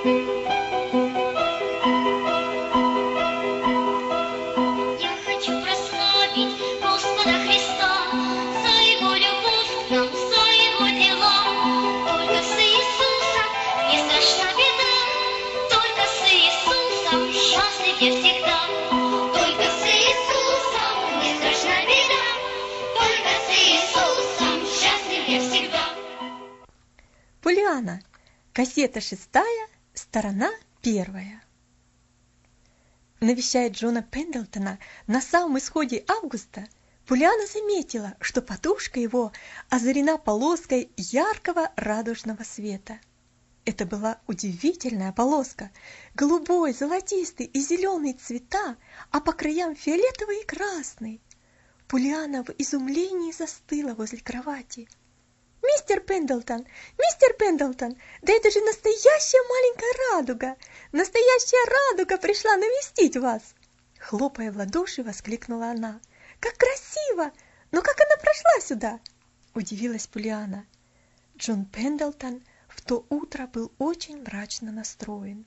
Я хочу прославить Господа Христа за Его любовь к нам, за Его дела. Только с Иисусом не страшна беда, только с Иисусом счастлив я всегда. Только с Иисусом не страшна беда, только с Иисусом счастлив я всегда. Полианна. Кассета 6, сторона 1. Навещая Джона Пендлтона на самом исходе августа, Полианна заметила, что подушка его озарена полоской яркого радужного света. Это была удивительная полоска, голубой, золотистый и зеленый цвета, а по краям фиолетовый и красный. Полианна в изумлении застыла возле кровати. «Мистер Пендлтон! Мистер Пендлтон! Да это же настоящая маленькая радуга! Настоящая радуга пришла навестить вас!» Хлопая в ладоши, воскликнула она. «Как красиво! Но как она прошла сюда?» Удивилась Полианна. Джон Пендлтон в то утро был очень мрачно настроен.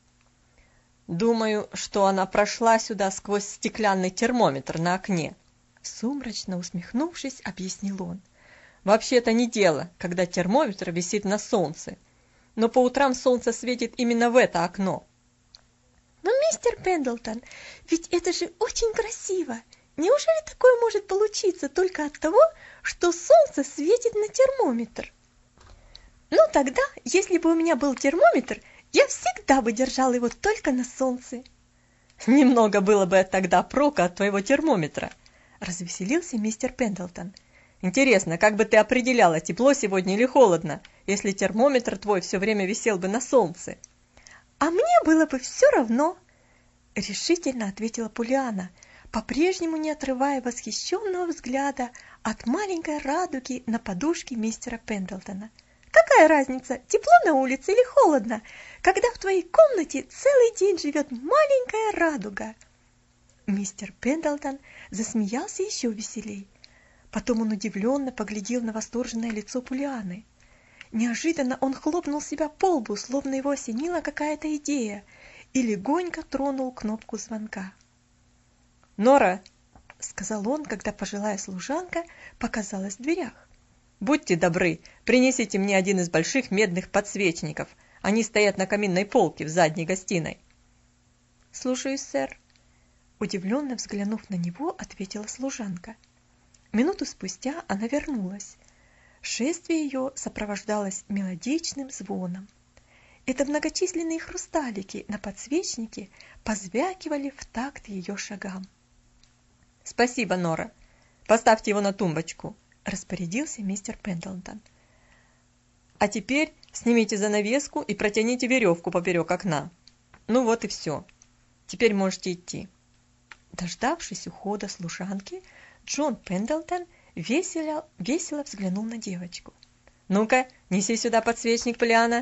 «Думаю, что она прошла сюда сквозь стеклянный термометр на окне», сумрачно усмехнувшись, объяснил он. «Вообще-то не дело, когда термометр висит на солнце, но по утрам солнце светит именно в это окно». «Но, мистер Пендлтон, ведь это же очень красиво! Неужели такое может получиться только от того, что солнце светит на термометр?» «Ну тогда, если бы у меня был термометр, я всегда бы держал его только на солнце». «Немного было бы тогда прока от твоего термометра», — развеселился мистер Пендлтон. «Интересно, как бы ты определяла, тепло сегодня или холодно, если термометр твой все время висел бы на солнце?» «А мне было бы все равно», — решительно ответила Полианна, по-прежнему не отрывая восхищенного взгляда от маленькой радуги на подушке мистера Пендлтона. «Какая разница, тепло на улице или холодно, когда в твоей комнате целый день живет маленькая радуга?» Мистер Пендлтон засмеялся еще веселей. Потом он удивленно поглядел на восторженное лицо Полианны. Неожиданно он хлопнул себя по лбу, словно его осенила какая-то идея, и легонько тронул кнопку звонка. «Нора», — сказал он, когда пожилая служанка показалась в дверях. «Будьте добры, принесите мне один из больших медных подсвечников. Они стоят на каминной полке в задней гостиной». «Слушаюсь, сэр», — удивленно взглянув на него, ответила служанка. Минуту спустя она вернулась. Шествие ее сопровождалось мелодичным звоном. Это многочисленные хрусталики на подсвечнике позвякивали в такт ее шагам. «Спасибо, Нора. Поставьте его на тумбочку», — распорядился мистер Пендлтон. «А теперь снимите занавеску и протяните веревку поперек окна. Ну вот и все. Теперь можете идти». Дождавшись ухода служанки, Джон Пендлтон весело взглянул на девочку. «Ну-ка, неси сюда подсвечник, Полианна».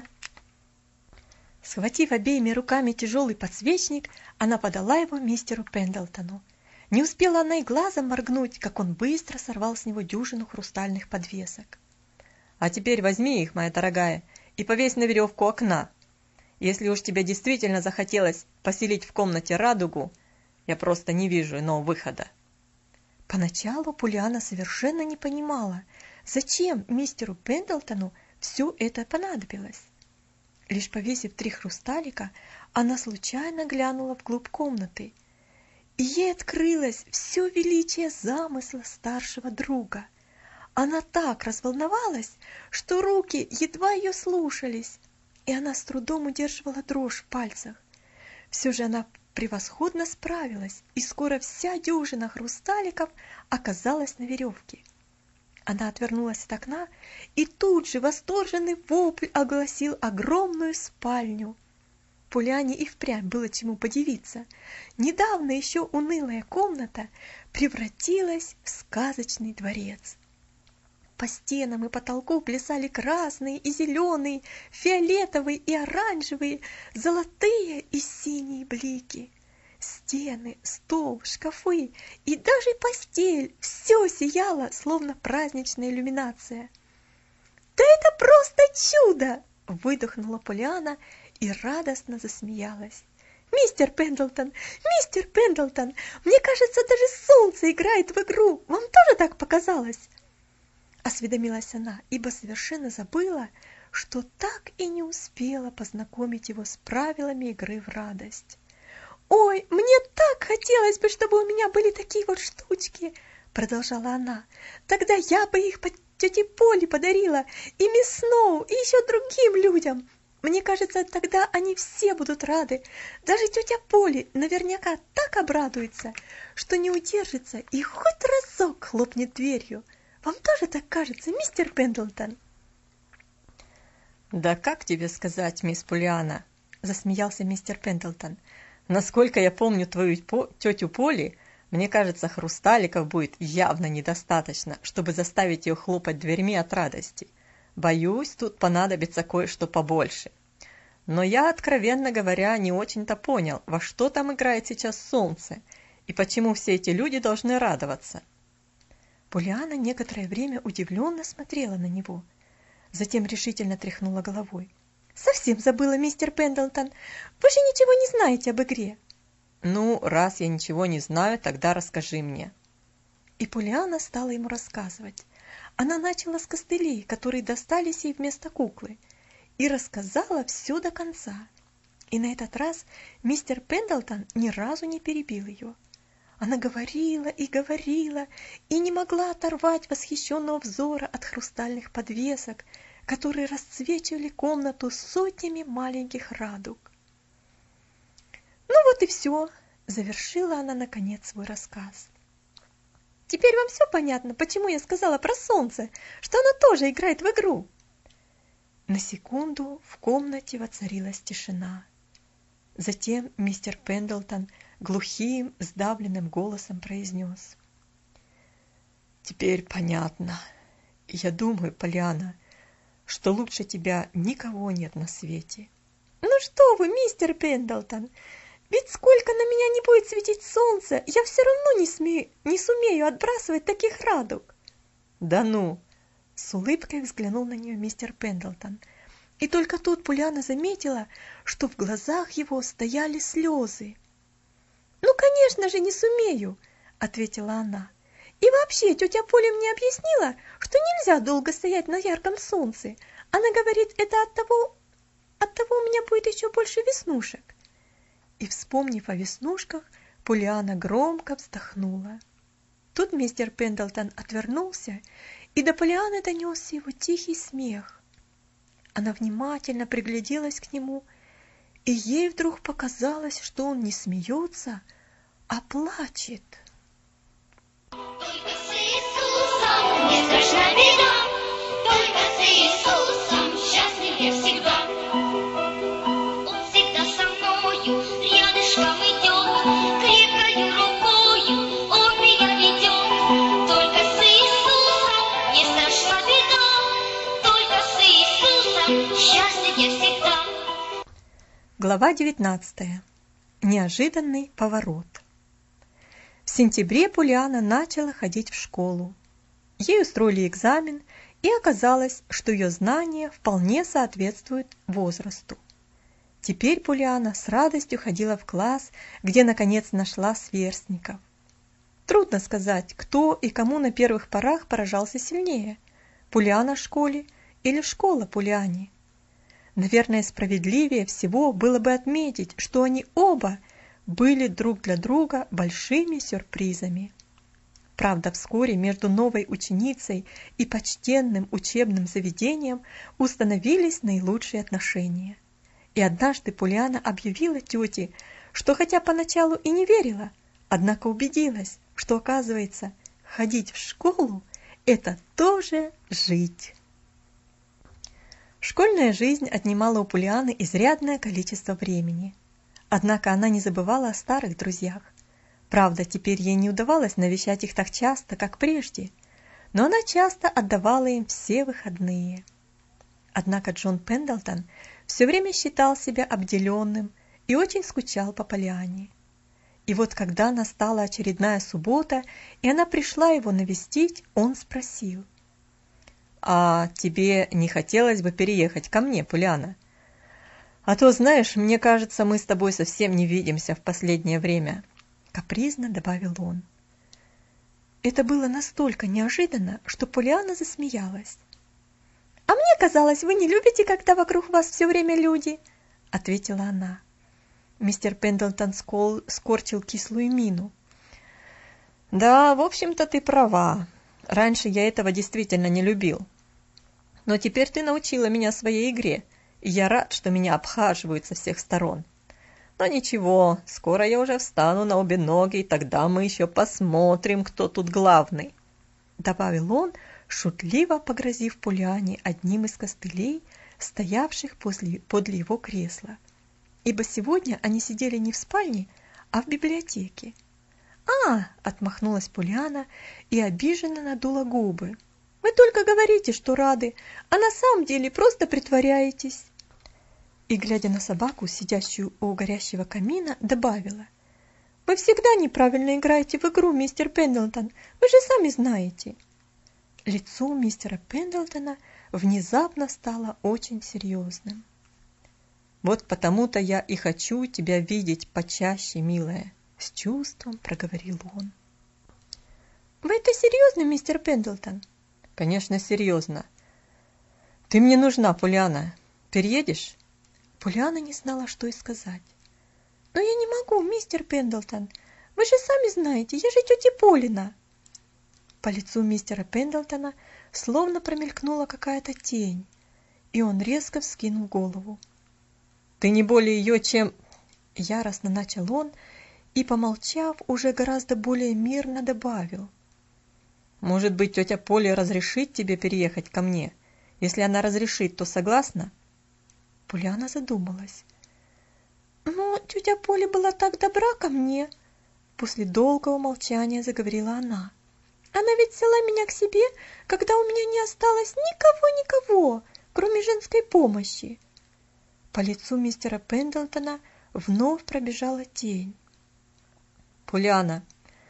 Схватив обеими руками тяжелый подсвечник, она подала его мистеру Пендлтону. Не успела она и глазом моргнуть, как он быстро сорвал с него дюжину хрустальных подвесок. «А теперь возьми их, моя дорогая, и повесь на веревку окна. Если уж тебе действительно захотелось поселить в комнате радугу, я просто не вижу иного выхода». Поначалу Полианна совершенно не понимала, зачем мистеру Пендлтону все это понадобилось. Лишь повесив 3 хрусталика, она случайно глянула вглубь комнаты, и ей открылось все величие замысла старшего друга. Она так разволновалась, что руки едва ее слушались, и она с трудом удерживала дрожь в пальцах. Все же она превосходно справилась, и скоро вся дюжина хрусталиков оказалась на веревке. Она отвернулась от окна, и тут же восторженный вопль огласил огромную спальню. Полианне и впрямь было чему подивиться. Недавно еще унылая комната превратилась в сказочный дворец. По стенам и потолку плясали красные и зеленые, фиолетовые и оранжевые, золотые и синие блики. Стены, стол, шкафы и даже постель — все сияло, словно праздничная иллюминация. «Да это просто чудо!» — выдохнула Полианна и радостно засмеялась. Мистер Пендлтон, мне кажется, даже солнце играет в игру. Вам тоже так показалось?» Осведомилась она, ибо совершенно забыла, что так и не успела познакомить его с правилами игры в радость. «Ой, мне так хотелось бы, чтобы у меня были такие вот штучки!» Продолжала она. «Тогда я бы их тете Полли подарила, и мисс Сноу, и еще другим людям. Мне кажется, тогда они все будут рады. Даже тетя Полли наверняка так обрадуется, что не удержится и хоть разок хлопнет дверью. Вам тоже так кажется, мистер Пендлтон?» «Да как тебе сказать, мисс Поллианна?» – засмеялся мистер Пендлтон. «Насколько я помню твою тетю Полли, мне кажется, хрусталиков будет явно недостаточно, чтобы заставить ее хлопать дверьми от радости. Боюсь, тут понадобится кое-что побольше. Но я, откровенно говоря, не очень-то понял, во что там играет сейчас солнце, и почему все эти люди должны радоваться». Поллианна некоторое время удивленно смотрела на него, затем решительно тряхнула головой. «Совсем забыла, мистер Пендлтон, вы же ничего не знаете об игре». «Ну, раз я ничего не знаю, тогда расскажи мне». И Поллианна стала ему рассказывать. Она начала с костылей, которые достались ей вместо куклы, и рассказала все до конца. И на этот раз мистер Пендлтон ни разу не перебил ее. Она говорила и не могла оторвать восхищенного взора от хрустальных подвесок, которые расцвечивали комнату сотнями маленьких радуг. «Ну вот и все», — завершила она наконец свой рассказ. «Теперь вам все понятно, почему я сказала про солнце, что оно тоже играет в игру?» На секунду в комнате воцарилась тишина. Затем мистер Пендлтон глухим, сдавленным голосом произнес: «Теперь понятно. Я думаю, Поллианна, что лучше тебя никого нет на свете». «Ну что вы, мистер Пендлтон, ведь сколько на меня не будет светить солнце, я все равно не сумею отбрасывать таких радуг». «Да ну!» — с улыбкой взглянул на нее мистер Пендлтон. И только тут Поллианна заметила, что в глазах его стояли слезы. «Ну, конечно же, не сумею», — ответила она. «И вообще, тетя Полли мне объяснила, что нельзя долго стоять на ярком солнце. Она говорит, это от того у меня будет еще больше веснушек». И, вспомнив о веснушках, Поллианна громко вздохнула. Тут мистер Пендлтон отвернулся, и до Поллианны донесся его тихий смех. Она внимательно пригляделась к нему, и ей вдруг показалось, что он не смеется, а плачет. Только с Иисусом не страшна беда, только с Иисусом счастлив я всегда. Он всегда со мною, рядышком идет, крепкою рукою он меня ведет. Только с Иисусом не страшна беда, только с Иисусом счастлив я всегда. Глава 19. Неожиданный поворот. В сентябре Поллианна начала ходить в школу. Ей устроили экзамен, и оказалось, что ее знания вполне соответствуют возрасту. Теперь Поллианна с радостью ходила в класс, где наконец нашла сверстников. Трудно сказать, кто и кому на первых порах поражался сильнее – Поллианна в школе или школа Поллианне. Наверное, справедливее всего было бы отметить, что они оба были друг для друга большими сюрпризами. Правда, вскоре между новой ученицей и почтенным учебным заведением установились наилучшие отношения. И однажды Поллианна объявила тете, что хотя поначалу и не верила, однако убедилась, что, оказывается, ходить в школу – это тоже жить. Школьная жизнь отнимала у Поллианны изрядное количество времени. Однако она не забывала о старых друзьях. Правда, теперь ей не удавалось навещать их так часто, как прежде, но она часто отдавала им все выходные. Однако Джон Пендлтон все время считал себя обделенным и очень скучал по Поллианне. И вот когда настала очередная суббота, и она пришла его навестить, он спросил: «А тебе не хотелось бы переехать ко мне, Поллианна?» А то, знаешь, мне кажется, мы с тобой совсем не видимся в последнее время. Капризно добавил он. Это было настолько неожиданно, что Полианна засмеялась. «А мне казалось, вы не любите, когда вокруг вас все время люди», — ответила она. Мистер Пендлтон скорчил кислую мину. Да, в общем-то, ты права. Раньше я этого действительно не любил. Но теперь ты научила меня своей игре, и я рад, что меня обхаживают со всех сторон. Но ничего, скоро я уже встану на обе ноги, и тогда мы еще посмотрим, кто тут главный», — добавил он, шутливо погрозив Полианне одним из костылей, стоявших подле его кресла. Ибо сегодня они сидели не в спальне, а в библиотеке. «А!» — отмахнулась Полианна и обиженно надула губы. «Вы только говорите, что рады, а на самом деле просто притворяетесь!» И, глядя на собаку, сидящую у горящего камина, добавила. «Вы всегда неправильно играете в игру, мистер Пендлтон, вы же сами знаете!» Лицо мистера Пендлтона внезапно стало очень серьезным. «Вот потому-то я и хочу тебя видеть почаще, милая», — с чувством проговорил он. «Вы это серьезно, мистер Пендлтон?» «Конечно, серьезно. Ты мне нужна, Полианна. Переедешь?» Полианна не знала, что и сказать. «Но я не могу, мистер Пендлтон. Вы же сами знаете, я же тетя Полина». По лицу мистера Пендлтона словно промелькнула какая-то тень, и он резко вскинул голову. «Ты не более ее, чем...» Яростно начал он и, помолчав, уже гораздо более мирно добавил. «Может быть, тетя Поля разрешит тебе переехать ко мне? Если она разрешит, то согласна?» Полианна задумалась. «Но тетя Поля была так добра ко мне!» После долгого молчания заговорила она. «Она ведь взяла меня к себе, когда у меня не осталось никого, кроме женской помощи!» По лицу мистера Пендлтона вновь пробежала тень. «Полианна,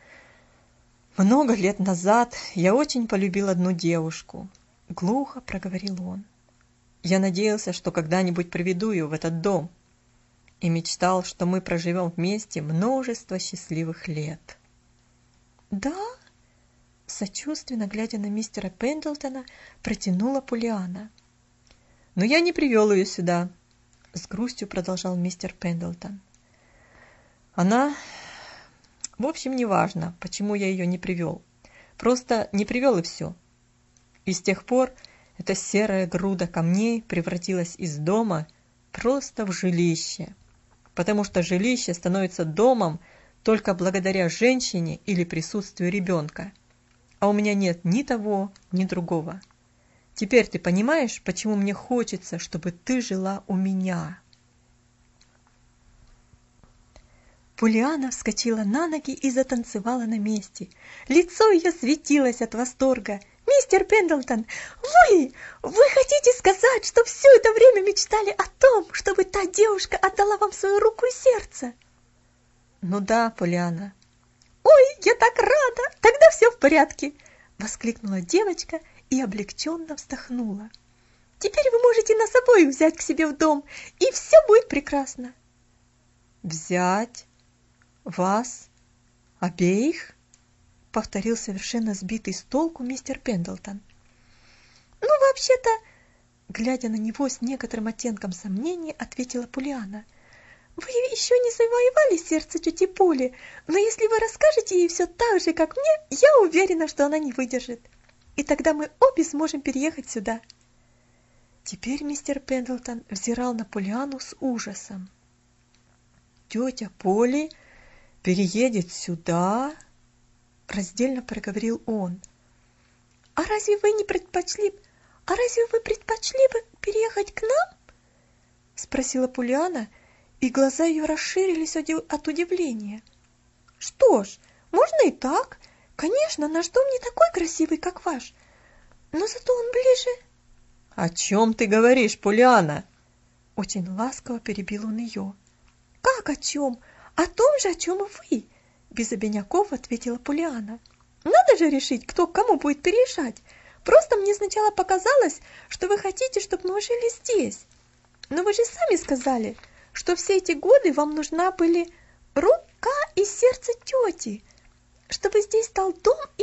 много лет назад я очень полюбил одну девушку», — глухо проговорил он. «Я надеялся, что когда-нибудь приведу ее в этот дом, и мечтал, что мы проживем вместе множество счастливых лет». «Да?» — сочувственно глядя на мистера Пендлтона, протянула Полианна. «Но я не привел ее сюда», — с грустью продолжал мистер Пендлтон. «Она... В общем, неважно, почему я ее не привел. Просто не привел и все. И с тех пор эта серая груда камней превратилась из дома просто в жилище. Потому что жилище становится домом только благодаря женщине или присутствию ребенка. А у меня нет ни того, ни другого. Теперь ты понимаешь, почему мне хочется, чтобы ты жила у меня?» Полианна вскочила на ноги и затанцевала на месте. Лицо ее светилось от восторга. «Мистер Пендлтон, вы хотите сказать, что все это время мечтали о том, чтобы та девушка отдала вам свою руку и сердце?» «Ну да, Полианна». «Ой, я так рада! Тогда все в порядке!» — воскликнула девочка и облегченно вздохнула. «Теперь вы можете нас обоих взять к себе в дом, и все будет прекрасно!» «Взять? Вас? Обеих?» — повторил совершенно сбитый с толку мистер Пендлтон. «Ну, вообще-то...» — глядя на него с некоторым оттенком сомнения, ответила Полианна. «Вы еще не завоевали сердце тети Поли, но если вы расскажете ей все так же, как мне, я уверена, что она не выдержит. И тогда мы обе сможем переехать сюда». Теперь мистер Пендлтон взирал на Полианну с ужасом. «Тетя Поли переедет сюда?» — раздельно проговорил он. «А разве вы предпочли бы переехать к нам?» — спросила Полианна, и глаза ее расширились от удивления. «Что ж, можно и так. Конечно, наш дом не такой красивый, как ваш, но зато он ближе...» «О чем ты говоришь, Полианна?» Очень ласково перебил он ее. «Как о чем? О том же, о чем и вы!» Без обиняков ответила Полианна. «Надо же решить, кто к кому будет переезжать. Просто мне сначала показалось, что вы хотите, чтобы мы жили здесь. Но вы же сами сказали, что все эти годы вам нужна были рука и сердце тети, чтобы здесь стал дом и...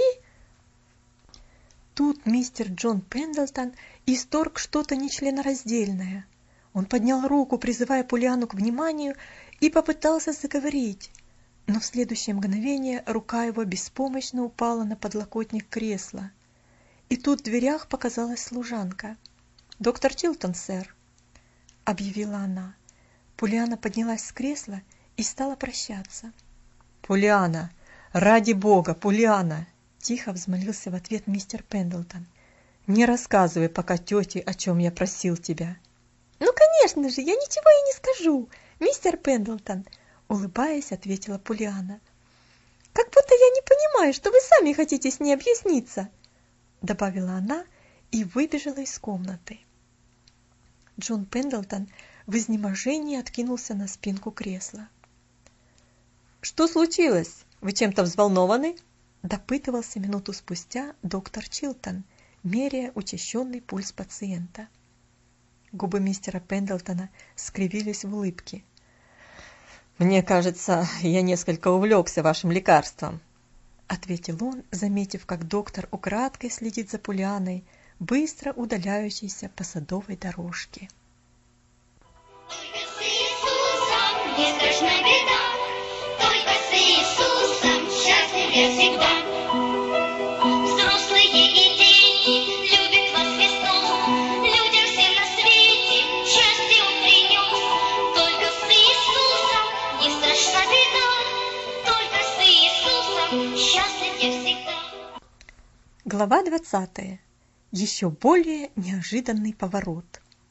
Тут мистер Джон Пендлтон исторг что-то нечленораздельное. Он поднял руку, призывая Поллианну к вниманию, и попытался заговорить. Но в следующее мгновение рука его беспомощно упала на подлокотник кресла. И тут в дверях показалась служанка. «Доктор Чилтон, сэр», — объявила она. Поллианна поднялась с кресла и стала прощаться. «Поллианна! Ради бога, Поллианна!» — тихо взмолился в ответ мистер Пендлтон. «Не рассказывай пока тете, о чем я просил тебя». «Ну, конечно же, я ничего и не скажу, мистер Пендлтон», — улыбаясь, ответила Поллианна. «Как будто я не понимаю, что вы сами хотите с ней объясниться», — добавила она и выбежала из комнаты. Джон Пендлтон в изнеможении откинулся на спинку кресла. «Что случилось? Вы чем-то взволнованы?» — допытывался минуту спустя доктор Чилтон, меряя учащенный пульс пациента. Губы мистера Пендлтона скривились в улыбке. «Мне кажется, я несколько увлекся вашим лекарством», — ответил он, заметив, как доктор украдкой следит за Поллианной, быстро удаляющейся по садовой дорожке. Только с Иисусом не страшна беда, только с Иисусом счастлив я всегда. Взрослые и дети, любит вас Христос, людям всем на свете счастье Он принес. Только с Иисусом не страшна беда, только с Иисусом счастлив я всегда. Глава 20. Еще более неожиданный поворот.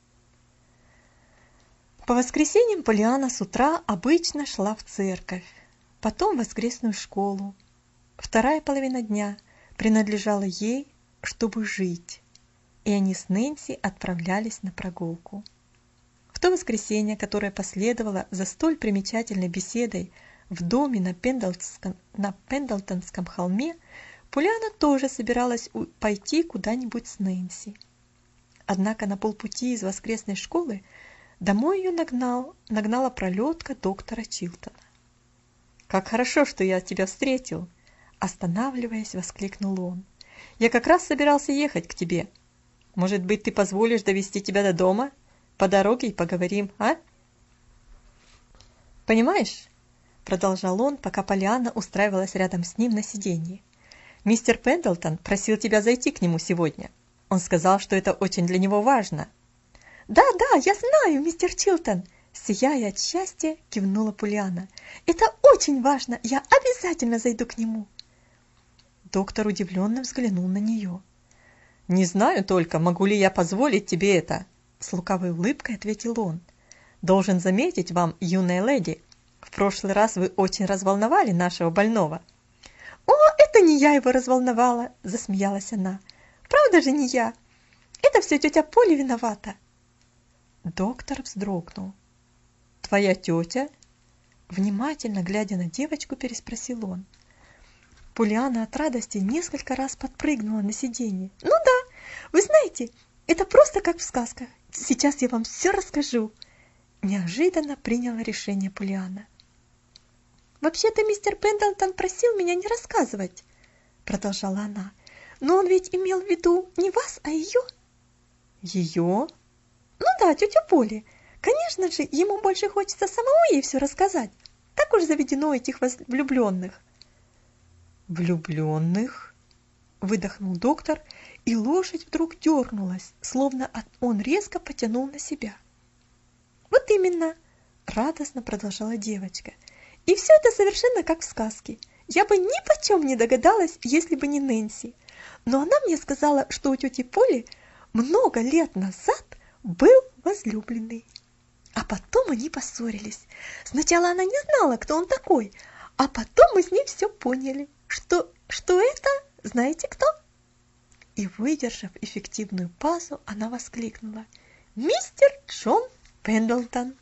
По воскресеньям Поллианна с утра обычно шла в церковь, потом в воскресную школу. Вторая половина дня принадлежала ей, чтобы жить, и они с Нэнси отправлялись на прогулку. В то воскресенье, которое последовало за столь примечательной беседой в доме на Пендлтонском холме, Поллианна тоже собиралась пойти куда-нибудь с Нэнси. Однако на полпути из воскресной школы домой ее нагнала пролетка доктора Чилтона. «Как хорошо, что я тебя встретил!» Останавливаясь, воскликнул он. «Я как раз собирался ехать к тебе. Может быть, ты позволишь довести тебя до дома? По дороге и поговорим, а?» «Понимаешь?» — продолжал он, пока Поллианна устраивалась рядом с ним на сиденье. «Мистер Пендлтон просил тебя зайти к нему сегодня. Он сказал, что это очень для него важно». «Да, я знаю, мистер Чилтон!» Сияя от счастья, кивнула Поллианна. «Это очень важно! Я обязательно зайду к нему!» Доктор удивленно взглянул на нее. «Не знаю только, могу ли я позволить тебе это?» С лукавой улыбкой ответил он. «Должен заметить вам, юная леди, в прошлый раз вы очень разволновали нашего больного». «О, это не я его разволновала!» – засмеялась она. «Правда же не я? Это все тетя Полли виновата!» Доктор вздрогнул. «Твоя тетя?» Внимательно глядя на девочку, переспросил он. Поллианна от радости несколько раз подпрыгнула на сиденье. «Ну да, вы знаете, это просто как в сказках. Сейчас я вам все расскажу!» Неожиданно приняла решение Поллианна. «Вообще-то мистер Пендлтон просил меня не рассказывать», — продолжала она. «Но он ведь имел в виду не вас, а ее». «Ее?» «Ну да, тетю Полли. Конечно же, ему больше хочется самому ей все рассказать. Так уж заведено у этих влюбленных». «Влюбленных?» — выдохнул доктор, и лошадь вдруг дернулась, словно он резко потянул на себя. «Вот именно», — радостно продолжала девочка. «И все это совершенно как в сказке. Я бы ни почем не догадалась, если бы не Нэнси. Но она мне сказала, что у тети Полли много лет назад был возлюбленный. А потом они поссорились. Сначала она не знала, кто он такой, а потом мы с ней все поняли, что это, знаете кто?» И, выдержав эффективную паузу, она воскликнула: «Мистер Джон Пендлтон!»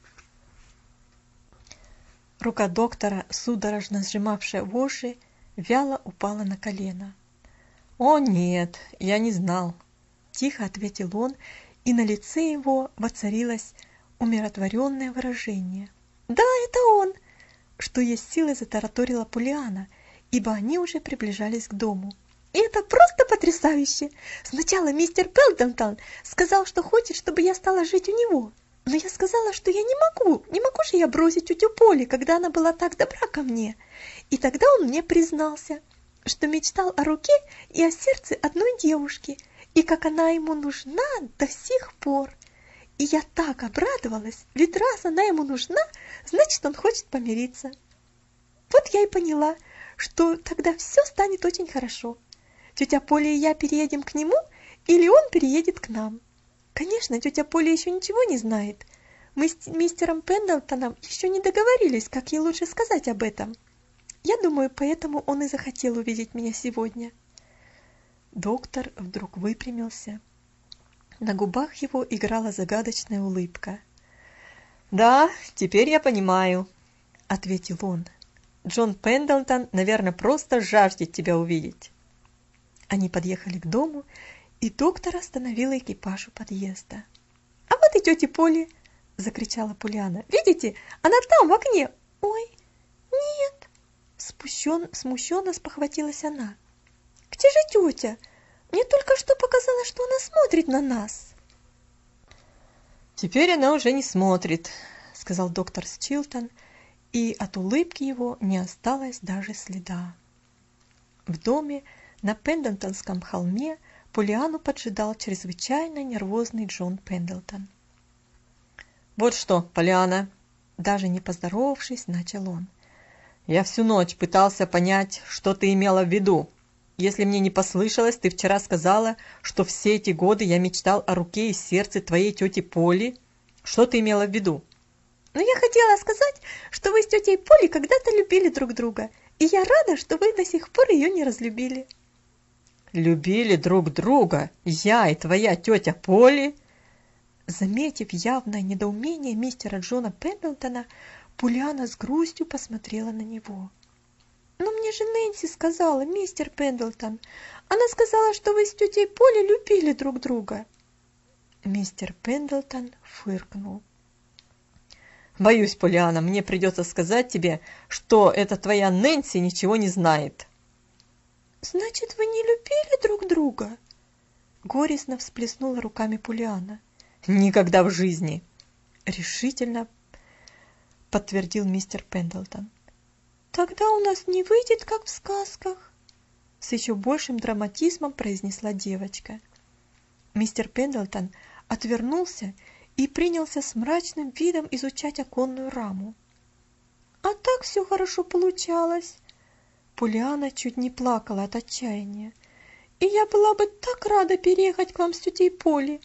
Рука доктора, судорожно сжимавшая вожжи, вяло упала на колено. «О нет, я не знал», — тихо ответил он, и на лице его воцарилось умиротворенное выражение. «Да, это он!» Что есть силы, затараторила Полианна, ибо они уже приближались к дому. «И это просто потрясающе! Сначала мистер Пендлтон сказал, что хочет, чтобы я стала жить у него. Но я сказала, что я не могу же я бросить тетю Поли, когда она была так добра ко мне. И тогда он мне признался, что мечтал о руке и о сердце одной девушки, и как она ему нужна до сих пор. И я так обрадовалась, ведь раз она ему нужна, значит, он хочет помириться. Вот я и поняла, что тогда все станет очень хорошо. Тетя Поля и я переедем к нему, или он переедет к нам. Конечно, тетя Поля еще ничего не знает. Мы с мистером Пендлтоном еще не договорились, как ей лучше сказать об этом. Я думаю, поэтому он и захотел увидеть меня сегодня». Доктор вдруг выпрямился. На губах его играла загадочная улыбка. «Да, теперь я понимаю», — ответил он. «Джон Пендлтон, наверное, просто жаждет тебя увидеть». Они подъехали к дому, и доктор остановил экипаж у подъезда. «А вот и тетя Поли!» — закричала Полианна. «Видите, она там, в окне!» «Ой, нет!» — смущенно спохватилась она. «Где же тетя? Мне только что показалось, что она смотрит на нас». «Теперь она уже не смотрит», — сказал доктор Чилтон, и от улыбки его не осталось даже следа. В доме на Пендлтонском холме Полианну поджидал чрезвычайно нервозный Джон Пендлтон. «Вот что, Полианна», — даже не поздоровавшись, начал он, — «я всю ночь пытался понять, что ты имела в виду. Если мне не послышалось, ты вчера сказала, что все эти годы я мечтал о руке и сердце твоей тети Поли. Что ты имела в виду?» «Но я хотела сказать, что вы с тетей Полей когда-то любили друг друга, и я рада, что вы до сих пор ее не разлюбили». «Любили друг друга? Я и твоя тетя Поли?» Заметив явное недоумение мистера Джона Пендлтона, Полианна с грустью посмотрела на него. «Но мне же Нэнси сказала, мистер Пендлтон. Она сказала, что вы с тетей Полей любили друг друга». Мистер Пендлтон фыркнул. «Боюсь, Полианна, мне придется сказать тебе, что эта твоя Нэнси ничего не знает». «Значит, вы не любили друг друга?» Горестно всплеснула руками Полианна. «Никогда в жизни», — решительно подтвердил мистер Пендлтон. «Тогда у нас не выйдет, как в сказках», — с еще большим драматизмом произнесла девочка. Мистер Пендлтон отвернулся и принялся с мрачным видом изучать оконную раму. «А так все хорошо получалось». Полианна чуть не плакала от отчаяния. «И я была бы так рада переехать к вам с тетей Полей».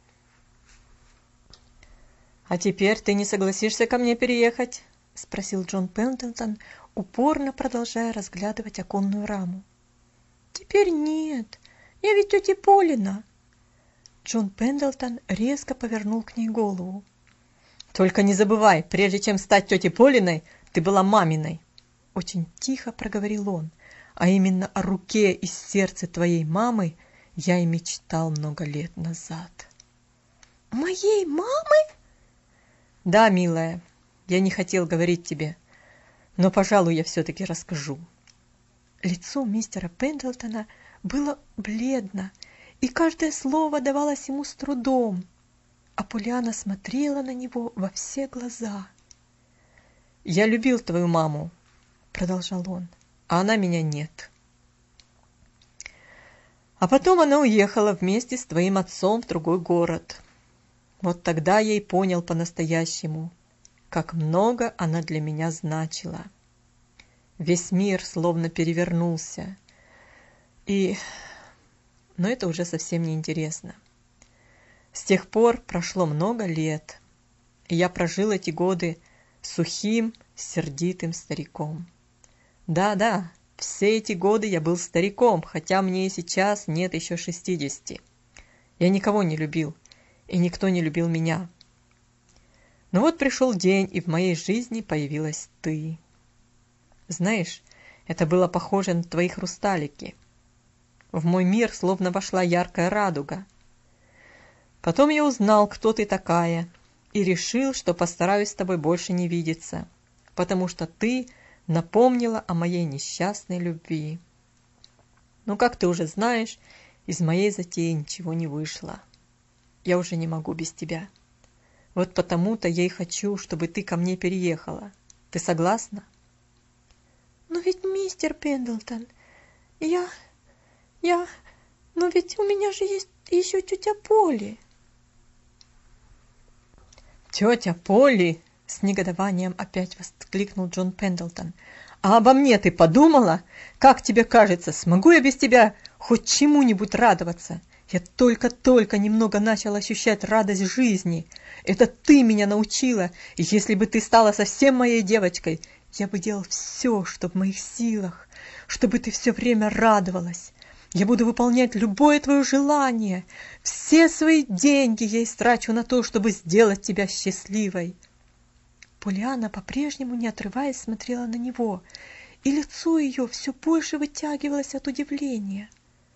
«А теперь ты не согласишься ко мне переехать?» — спросил Джон Пендлтон, упорно продолжая разглядывать оконную раму. «Теперь нет, я ведь тетя Полина». Джон Пендлтон резко повернул к ней голову. «Только не забывай, прежде чем стать тетей Полиной, ты была маминой», — очень тихо проговорил он. «А именно о руке и сердце твоей мамы я и мечтал много лет назад». «Моей мамы?» «Да, милая, я не хотел говорить тебе, но, пожалуй, я все-таки расскажу». Лицо мистера Пендлтона было бледно, и каждое слово давалось ему с трудом, а Полианна смотрела на него во все глаза. «Я любил твою маму», — продолжал он, — «а она меня нет. А потом она уехала вместе с твоим отцом в другой город. Вот тогда я и понял по-настоящему, как много она для меня значила. Весь мир словно перевернулся. Но это уже совсем не интересно. С тех пор прошло много лет, и я прожил эти годы сухим, сердитым стариком. Да-да, все эти годы я был стариком, хотя мне и сейчас нет еще 60. Я никого не любил, и никто не любил меня. Но вот пришел день, и в моей жизни появилась ты. Знаешь, это было похоже на твои хрусталики. В мой мир словно вошла яркая радуга. Потом я узнал, кто ты такая, и решил, что постараюсь с тобой больше не видеться, потому что ты напомнила о моей несчастной любви. Но, как ты уже знаешь, из моей затеи ничего не вышло. Я уже не могу без тебя. Вот потому-то я и хочу, чтобы ты ко мне переехала. Ты согласна? Но ведь, мистер Пендлтон, но ведь у меня же есть еще тетя Полли. Тетя Полли? С негодованием опять воскликнул Джон Пендлтон. А обо мне ты подумала? Как тебе кажется, смогу я без тебя хоть чему-нибудь радоваться? Я только-только немного начал ощущать радость жизни. Это ты меня научила, и если бы ты стала совсем моей девочкой, я бы делал все, что в моих силах, чтобы ты все время радовалась. Я буду выполнять любое твое желание. Все свои деньги я истрачу на то, чтобы сделать тебя счастливой. Полианна, по-прежнему не отрываясь, смотрела на него, и лицо ее все больше вытягивалось от удивления.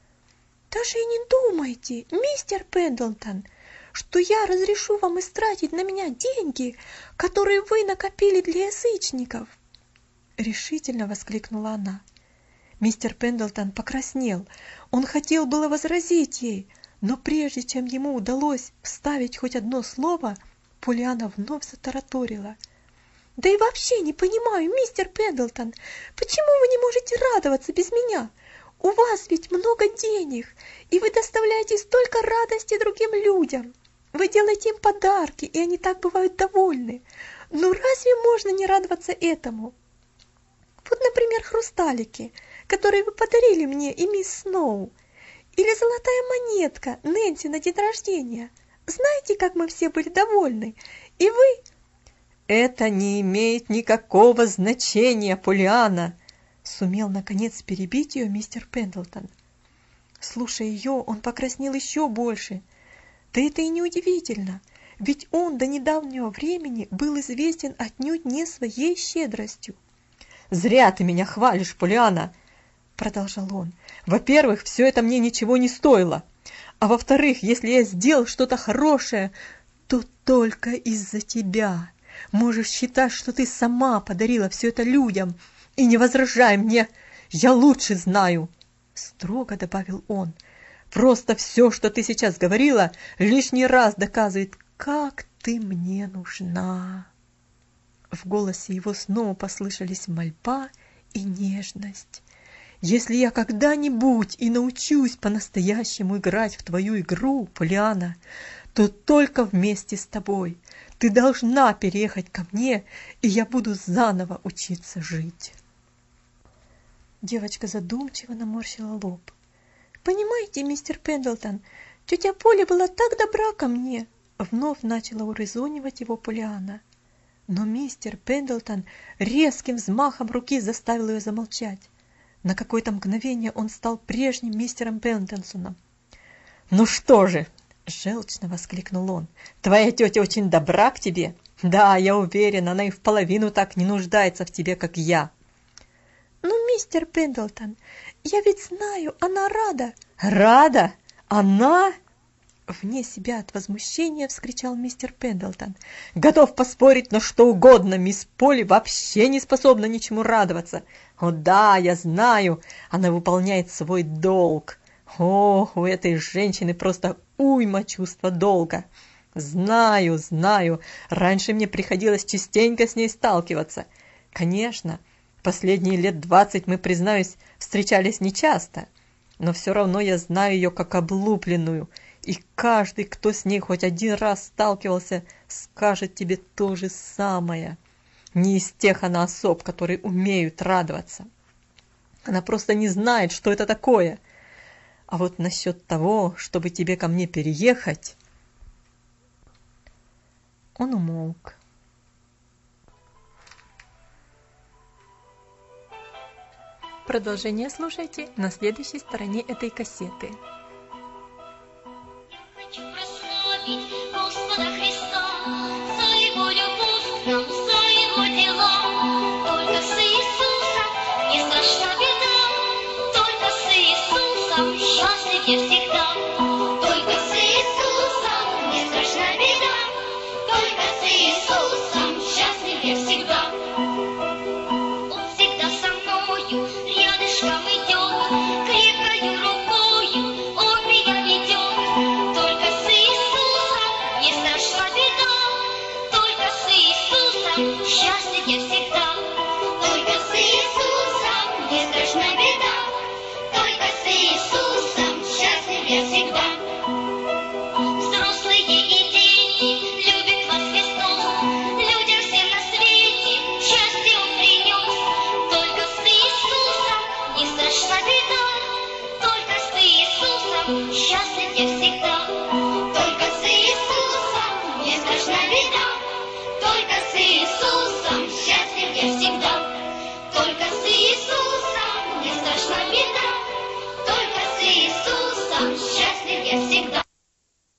«Даже и не думайте, мистер Пендлтон, что я разрешу вам истратить на меня деньги, которые вы накопили для язычников!» Решительно воскликнула она. Мистер Пендлтон покраснел. Он хотел было возразить ей, но прежде чем ему удалось вставить хоть одно слово, Полианна вновь затараторила. «Да и вообще не понимаю, мистер Пендлтон, почему вы не можете радоваться без меня? У вас ведь много денег, и вы доставляете столько радости другим людям. Вы делаете им подарки, и они так бывают довольны. Ну разве можно не радоваться этому? Вот, например, хрусталики, которые вы подарили мне и мисс Сноу, или золотая монетка Нэнси на день рождения. Знаете, как мы все были довольны? И вы...» «Это не имеет никакого значения, Полианна!» Сумел, наконец, перебить ее мистер Пендлтон. Слушая ее, он покраснел еще больше. Да это и неудивительно, ведь он до недавнего времени был известен отнюдь не своей щедростью. «Зря ты меня хвалишь, Полианна!» Продолжал он. «Во-первых, все это мне ничего не стоило. А во-вторых, если я сделал что-то хорошее, то только из-за тебя. Можешь считать, что ты сама подарила все это людям. И не возражай мне, я лучше знаю!» Строго добавил он. «Просто все, что ты сейчас говорила, лишний раз доказывает, как ты мне нужна!» В голосе его снова послышались мольба и нежность. «Если я когда-нибудь и научусь по-настоящему играть в твою игру, Полианна, то только вместе с тобой. Ты должна переехать ко мне, и я буду заново учиться жить». Девочка задумчиво наморщила лоб. «Понимаете, мистер Пендлтон, тетя Полли была так добра ко мне!» Вновь начала урезонивать его Полианна. Но мистер Пендлтон резким взмахом руки заставил ее замолчать. На какое-то мгновение он стал прежним мистером Пендлтоном. «Ну что же!» — желчно воскликнул он. «Твоя тетя очень добра к тебе? Да, я уверен, она и в половину так не нуждается в тебе, как я». «Ну, мистер Пендлтон, я ведь знаю, она рада». «Рада? Она?» Вне себя от возмущения вскричал мистер Пендлтон. «Готов поспорить на что угодно, мисс Полли вообще не способна ничему радоваться. О да, я знаю, она выполняет свой долг. О, у этой женщины просто уйма чувства долга. Знаю, раньше мне приходилось частенько с ней сталкиваться. Конечно, последние лет 20 мы, признаюсь, встречались нечасто, но все равно я знаю ее как облупленную, и каждый, кто с ней хоть один раз сталкивался, скажет тебе то же самое. Не из тех она особ, которые умеют радоваться. Она просто не знает, что это такое. А вот насчет того, чтобы тебе ко мне переехать...» Он умолк. Продолжение слушайте на следующей стороне этой кассеты. Хочу прославить Господа Христа.